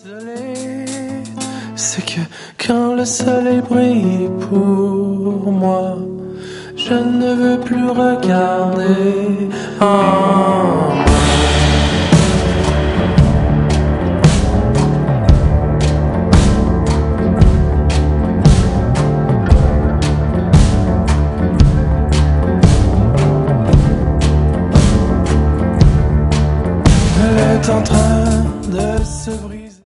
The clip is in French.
Désolé, c'est que quand le soleil brille pour moi, je ne veux plus regarder en bas. Elle est en train de se briser.